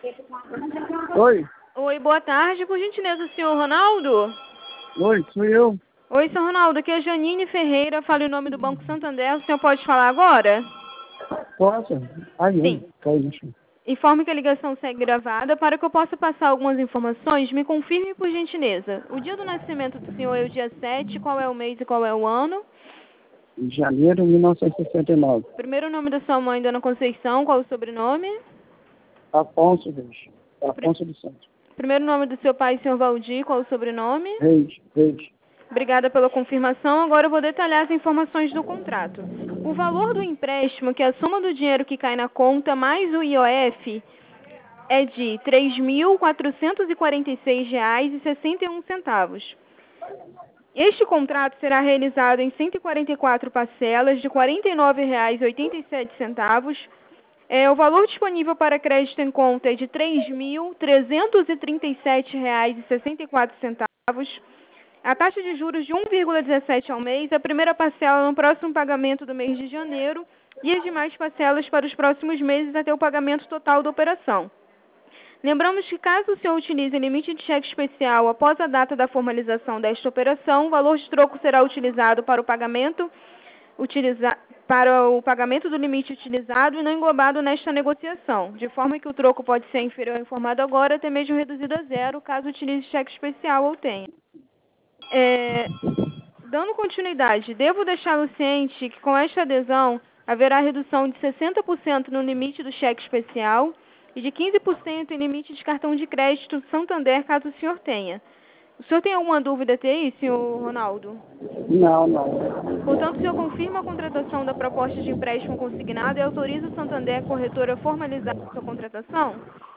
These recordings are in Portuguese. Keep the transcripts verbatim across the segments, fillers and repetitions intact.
Oi, Oi, boa tarde. Por gentileza, o senhor Ronaldo? oi, sou eu. Oi, senhor Ronaldo. Aqui é a Janine Ferreira. Fala em nome do Banco Santander. O senhor pode falar agora? Posso? Ai, Sim. não, tá isso. Informe que a ligação segue gravada. Para que eu possa passar algumas informações, me confirme, por gentileza. O dia do nascimento do senhor é o dia sete. Qual é o mês e qual é o ano? Em janeiro de mil novecentos e sessenta e nove. Primeiro nome da sua mãe, Dona Conceição. Qual o sobrenome? Afonso Reis. Pri- Afonso dos Santos. Primeiro nome do seu pai, senhor Valdir. Qual o sobrenome? Reis, Reis. Obrigada pela confirmação. Agora eu vou detalhar as informações do contrato. O valor do empréstimo, que é a soma do dinheiro que cai na conta, mais o I O F, é de três mil quatrocentos e quarenta e seis reais e sessenta e um centavos. Este contrato será realizado em cento e quarenta e quatro parcelas de quarenta e nove reais e oitenta e sete centavos. É, o valor disponível para crédito em conta é de três mil trezentos e trinta e sete reais e sessenta e quatro centavos. A taxa de juros de um vírgula dezessete ao mês, a primeira parcela no próximo pagamento do mês de janeiro e as demais parcelas para os próximos meses até o pagamento total da operação. Lembramos que caso o senhor utilize limite de cheque especial após a data da formalização desta operação, o valor de troco será utilizado para o pagamento utiliza- para o pagamento do limite utilizado e não englobado nesta negociação, de forma que o troco pode ser inferior ao informado agora, até mesmo reduzido a zero, caso utilize cheque especial ou tenha. É, dando continuidade, devo deixá-lo ciente que com esta adesão haverá redução de sessenta por cento no limite do cheque especial e de quinze por cento em limite de cartão de crédito Santander, caso o senhor tenha. O senhor tem alguma dúvida até aí, senhor Ronaldo? Não, não. Portanto, o senhor confirma a contratação da proposta de empréstimo consignado e autoriza o Santander Corretora a formalizar a sua contratação?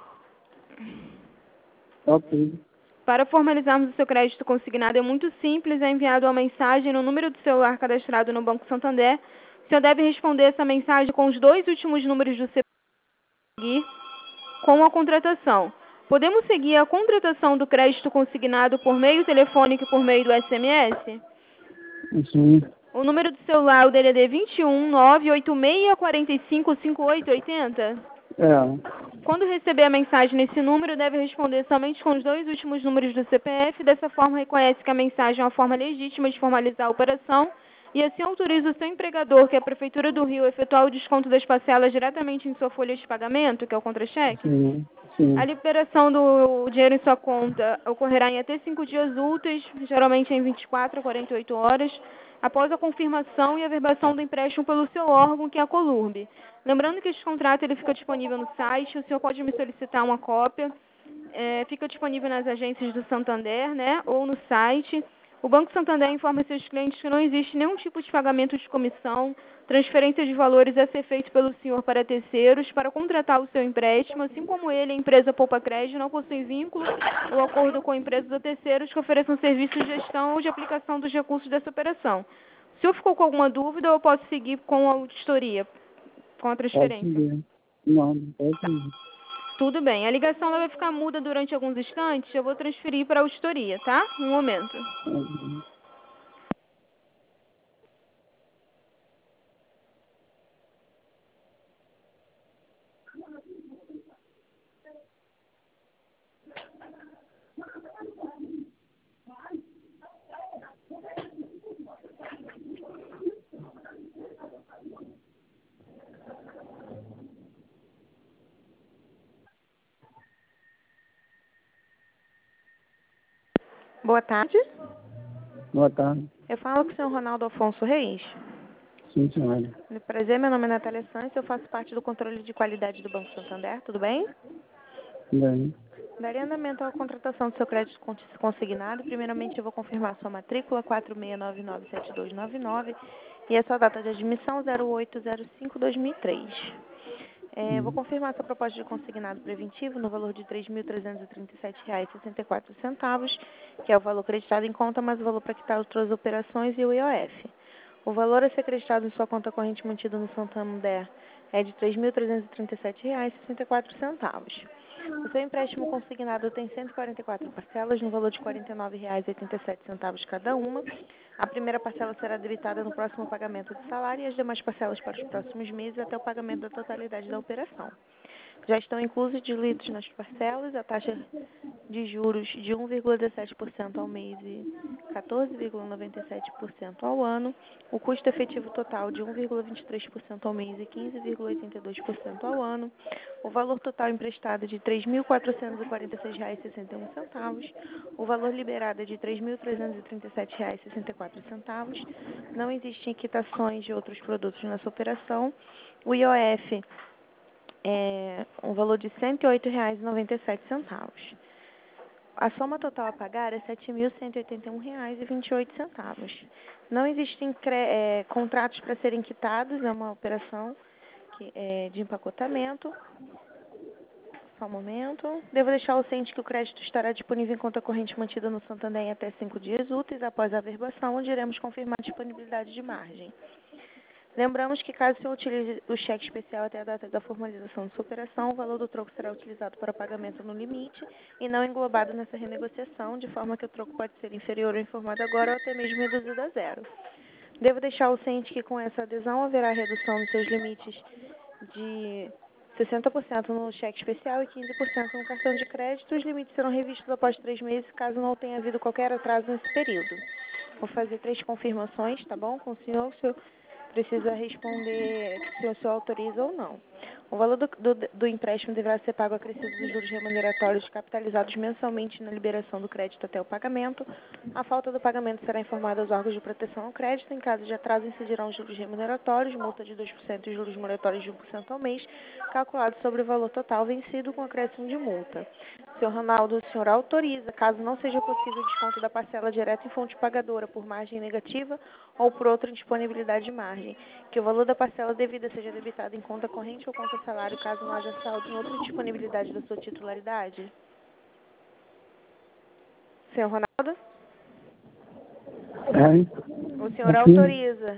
Ok. Para formalizarmos o seu crédito consignado é muito simples, é enviado uma mensagem no número do celular cadastrado no Banco Santander. O senhor deve responder essa mensagem com os dois últimos números do C P F com a contratação. Podemos seguir a contratação do crédito consignado por meio telefônico e por meio do S M S? Sim. O número do celular é o D D D vinte e um, nove oito seis, quatro cinco, cinco oito oito zero. É. Quando receber a mensagem nesse número, deve responder somente com os dois últimos números do C P F. Dessa forma, reconhece que a mensagem é uma forma legítima de formalizar a operação e assim autoriza o seu empregador, que é a Prefeitura do Rio, a efetuar o desconto das parcelas diretamente em sua folha de pagamento, que é o contra-cheque. Sim, A sim. liberação do dinheiro em sua conta ocorrerá em até cinco dias úteis, geralmente em vinte e quatro a quarenta e oito horas, após a confirmação e averbação do empréstimo pelo seu órgão, que é a Colurb. Lembrando que este contrato ele fica disponível no site, o senhor pode me solicitar uma cópia, é, fica disponível nas agências do Santander, né, ou no site. O Banco Santander informa seus clientes que não existe nenhum tipo de pagamento de comissão, transferência de valores a ser feito pelo senhor para terceiros para contratar o seu empréstimo, assim como ele, a empresa Poupa Crédito, não possui vínculo ou acordo com empresas ou terceiros que ofereçam serviços de gestão ou de aplicação dos recursos dessa operação. Se o senhor ficou com alguma dúvida, eu posso seguir com a auditoria, com a Pode transferência. seguir. Não, não pode seguir. Tudo bem. A ligação ela vai ficar muda durante alguns instantes. Eu vou transferir para a auditoria, tá? Um momento. Uhum. Boa tarde. Boa tarde. Eu falo com o senhor Ronaldo Afonso Reis. Sim, senhora. No prazer, meu nome é Natália Santos, eu faço parte do controle de qualidade do Banco Santander, tudo bem? Bem. Daria andamento à contratação do seu crédito con- consignado. Primeiramente, eu vou confirmar sua matrícula quatro seis nove nove sete dois nove nove e a sua data de admissão zero oito zero cinco dois mil e três. É, vou Hum. confirmar sua proposta de consignado preventivo no valor de três mil trezentos e trinta e sete reais e sessenta e quatro centavos, que é o valor creditado em conta, mais o valor para quitar outras operações e o I O F. O valor a ser acreditado em sua conta corrente mantida no Santander é de três mil trezentos e trinta e sete reais e sessenta e quatro centavos. O seu empréstimo consignado tem cento e quarenta e quatro parcelas no valor de quarenta e nove reais e oitenta e sete centavos cada uma. A primeira parcela será debitada no próximo pagamento do salário e as demais parcelas para os próximos meses até o pagamento da totalidade da operação. Já estão inclusos diluídos nas parcelas a taxa de juros de um vírgula dezessete por cento ao mês e quatorze vírgula noventa e sete por cento ao ano, o custo efetivo total de um vírgula vinte e três por cento ao mês e quinze vírgula oitenta e dois por cento ao ano, o valor total emprestado de três mil quatrocentos e quarenta e seis reais e sessenta e um centavos, o valor liberado é de três mil trezentos e trinta e sete reais e sessenta e quatro centavos, não existem quitações de outros produtos nessa operação, o I O F é um valor de cento e oito reais e noventa e sete centavos. A soma total a pagar é sete mil cento e oitenta e um reais e vinte e oito centavos. Não existem é, contratos para serem quitados, é uma operação que, é, de empacotamento. Só um momento. Devo deixar o ciente que o crédito estará disponível em conta corrente mantida no Santander em até cinco dias úteis após a averbação, onde iremos confirmar a disponibilidade de margem. Lembramos que, caso se utilize o cheque especial até a data da formalização de sua operação, o valor do troco será utilizado para pagamento no limite e não englobado nessa renegociação, de forma que o troco pode ser inferior ou informado agora ou até mesmo reduzido a zero. Devo deixar o ciente que, com essa adesão, haverá redução dos seus limites de sessenta por cento no cheque especial e quinze por cento no cartão de crédito. Os limites serão revistos após três meses, caso não tenha havido qualquer atraso nesse período. Vou fazer três confirmações, tá bom? Com o senhor, o senhor precisa responder se o senhor autoriza ou não. O valor do, do, do empréstimo deverá ser pago acrescido dos juros remuneratórios capitalizados mensalmente na liberação do crédito até o pagamento. A falta do pagamento será informada aos órgãos de proteção ao crédito. Em caso de atraso, incidirão os juros remuneratórios, multa de dois por cento e juros moratórios de um por cento ao mês, calculado sobre o valor total vencido com acréscimo de multa. Senhor Ronaldo, o senhor autoriza, caso não seja possível o desconto da parcela direta em fonte pagadora por margem negativa ou por outra indisponibilidade de margem, que o valor da parcela devida seja debitado em conta corrente ou conta salário, caso não haja saldo em outra disponibilidade da sua titularidade? Senhor Ronaldo? É. O senhor Aqui. autoriza.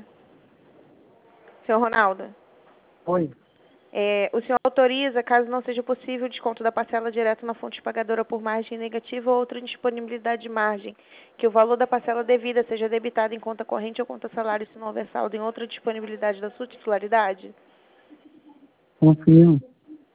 Senhor Ronaldo? Oi. É, o senhor autoriza, caso não seja possível, o desconto da parcela direta na fonte pagadora por margem negativa ou outra indisponibilidade de margem, que o valor da parcela devida seja debitado em conta corrente ou conta salário, se não houver saldo em outra disponibilidade da sua titularidade? Confirmo.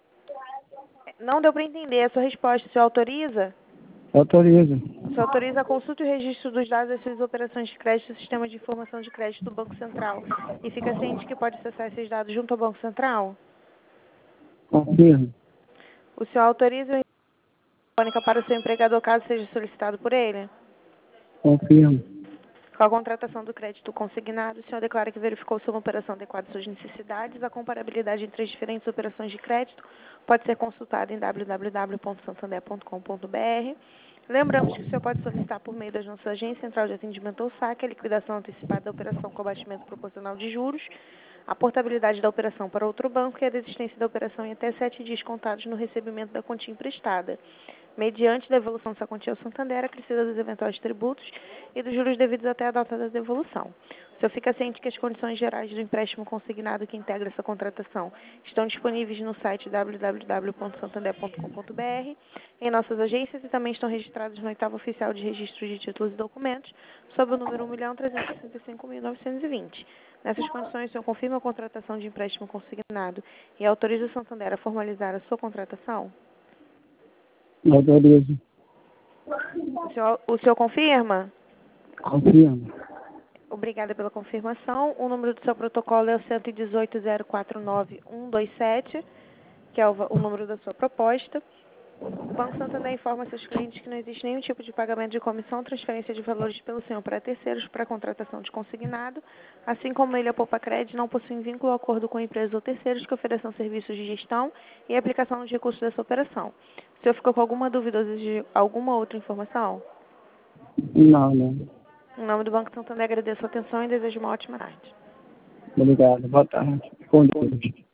Não deu para entender a sua resposta. O senhor autoriza? Autorizo. O senhor autoriza a consulta e o registro dos dados das suas operações de crédito no Sistema de Informação de Crédito do Banco Central e fica ciente que pode acessar esses dados junto ao Banco Central? Confirmo. O senhor autoriza o telefônica para o seu empregador, caso seja solicitado por ele? Confirmo. Com a contratação do crédito consignado, o senhor declara que verificou se uma operação adequada às suas necessidades. A comparabilidade entre as diferentes operações de crédito pode ser consultada em w w w ponto santander ponto com ponto b r. Lembramos que o senhor pode solicitar por meio da nossa agência central de atendimento ao saque a liquidação antecipada da operação com abatimento proporcional de juros, a portabilidade da operação para outro banco e a desistência da operação em até sete dias contados no recebimento da quantia emprestada, mediante devolução dessa quantia ao Santander, acrescida dos eventuais tributos e dos juros devidos até a data da devolução. O senhor fica ciente que as condições gerais do empréstimo consignado que integra essa contratação estão disponíveis no site w w w ponto santander ponto com ponto b r, em nossas agências, e também estão registrados no oitavo oficial de registro de títulos e documentos, sob o número um milhão trezentos e sessenta e cinco mil novecentos e vinte. Nessas condições, o senhor confirma a contratação de empréstimo consignado e autoriza o Santander a formalizar a sua contratação? Autorizo. O senhor, o senhor confirma? Confirmo. Obrigada pela confirmação. O número do seu protocolo é o cento e dezoito, zero quatro nove, um dois sete, que é o, o número da sua proposta. O Banco Santander informa seus clientes que não existe nenhum tipo de pagamento de comissão ou transferência de valores pelo senhor para terceiros para a contratação de consignado, assim como ele, a Poupa Crédito, não possuem vínculo ou acordo com empresas ou terceiros que ofereçam serviços de gestão e aplicação dos recursos dessa operação. O senhor ficou com alguma dúvida ou exige alguma outra informação? Não, não. Em nome do Banco Santander, agradeço a atenção e desejo uma ótima tarde. Obrigado. Boa tarde. Com Deus.